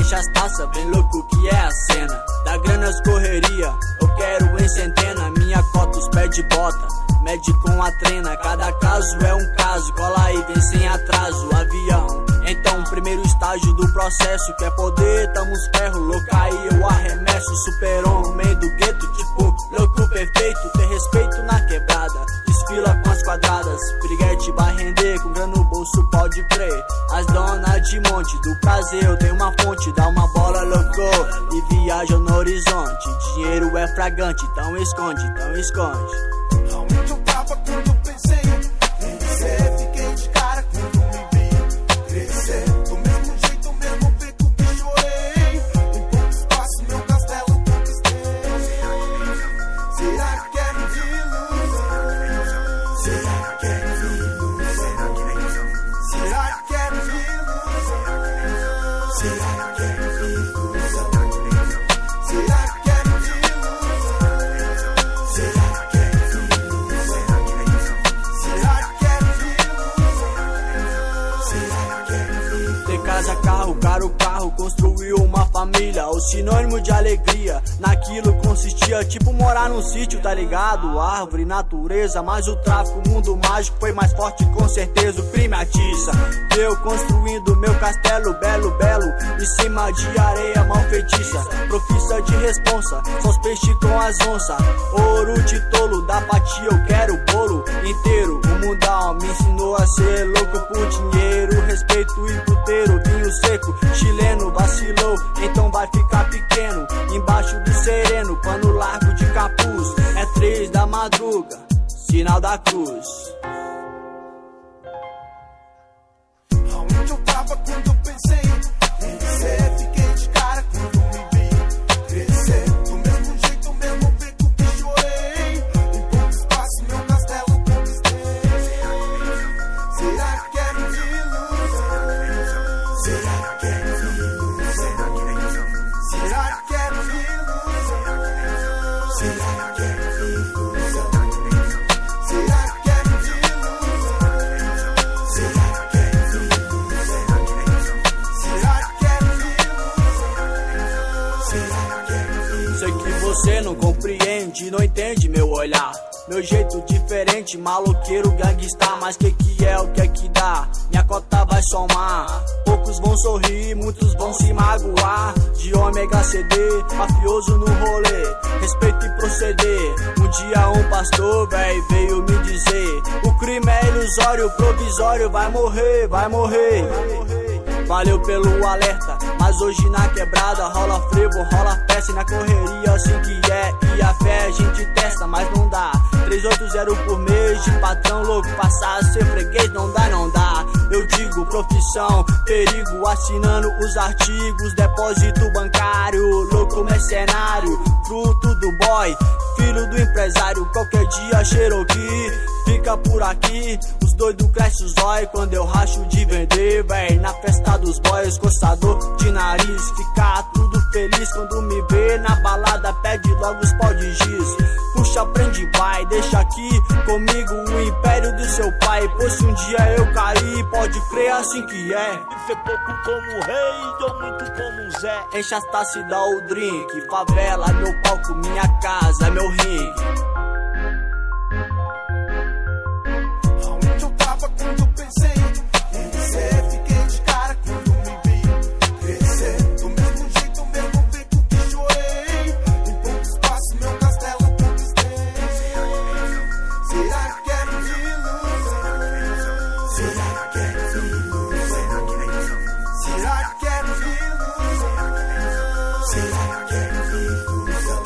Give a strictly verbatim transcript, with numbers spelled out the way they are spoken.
enche as taças, bem louco que é a cena. Da grana as correria, eu quero em centena. Minha cota os pés de bota, mede com a trena. Cada caso é um caso, cola aí, vem sem atraso. Avião, então primeiro estágio do processo. Quer poder, tamo os ferros, louca aí eu arremesso. Super-homem do gueto, tipo louco perfeito. Ter respeito na quebrada, desfila com as quadradas. Piriguete vai render, com grana no bolso pode crer. As donas de monte, do prazer eu tenho uma fonte. Dá uma bola louco e viaja no horizonte. Dinheiro é fragante, então esconde, então esconde. Aonde eu tava quando eu pensei em você, fiquei de cara quando me vi crescer. Do mesmo jeito, mesmo beco que chorei. Em pouco espaço, meu castelo conquistei. Será que é ilusão? Será que é ilusão? Será que é ilusão? Será que é ilusão? Será que é ilusão? Será que é casa, carro, caro carro, construiu uma família. O sinônimo de alegria, naquilo consistia, tipo morar num sítio, tá ligado? Árvore, natureza, mas o tráfico, mundo mágico foi mais forte, com certeza o crime atiça. Eu construindo meu castelo, belo, belo, em cima de areia mal feitiça. Profissa de responsa, só os peixes com as onças. Ouro de tolo, da fatia eu quero o bolo inteiro. O mundão me ensinou a ser louco por dinheiro, respeito e puteiro. Vinho seco, chileno, vacilou, então vai ficar pequeno. Embaixo do sereno, pano largo de capuz. É três da madruga, sinal da cruz. Aonde eu tava quando eu pensei em você, fiquei de cara quando me vi crescer. Do mesmo jeito, mesmo beco que chorei. Em pouco espaço, meu castelo conquistei. Será que é ilusão? Será que é ilusão? Será que é ilusão? Será que é ilusão? Será que é ilusão? Será que é Sei que você não compreende, não entende meu olhar. Meu jeito diferente, maloqueiro, gangsta. Mas que que é, o que é que dá? Minha cota vai somar. Poucos vão sorrir, muitos vão se magoar. De ômega C D, mafioso no rolê, respeito e proceder. Um dia um pastor, véi, veio me dizer: o crime é ilusório, provisório, vai morrer, vai morrer. Valeu pelo alerta, mas hoje na quebrada rola frevo, rola festa e na correria assim que é. E a fé a gente testa, mas não dá. trezentos e oitenta por mês de patrão louco, passar a ser freguês não dá, não dá. Eu digo profissão, perigo, assinando os artigos. Depósito bancário, louco mercenário, fruto do boy, filho do empresário. Qualquer dia Cherokee fica por aqui. Os doidos crescem os zói quando eu racho de vender, véi. Na festa dos boys, coçador de nariz. Fica tudo feliz quando me vê na balada, pede logo os pau de giz. Puxa, prende, vai, deixa aqui comigo o império do seu pai. Pois se um dia eu cair, pode crer assim que é. Ser pouco como rei ou muito como Zé. Enche as taças e dá o drink. Favela, meu palco, minha casa, meu ringue. Aonde eu tava quando eu pensei em você, fiquei de cara quando me vi crescer. Do mesmo jeito, mesmo beco que chorei. Em pouco espaço, meu castelo conquistei. Será que é ilusão? Será que é ilusão? Será que é ilusão? Será que é ilusão?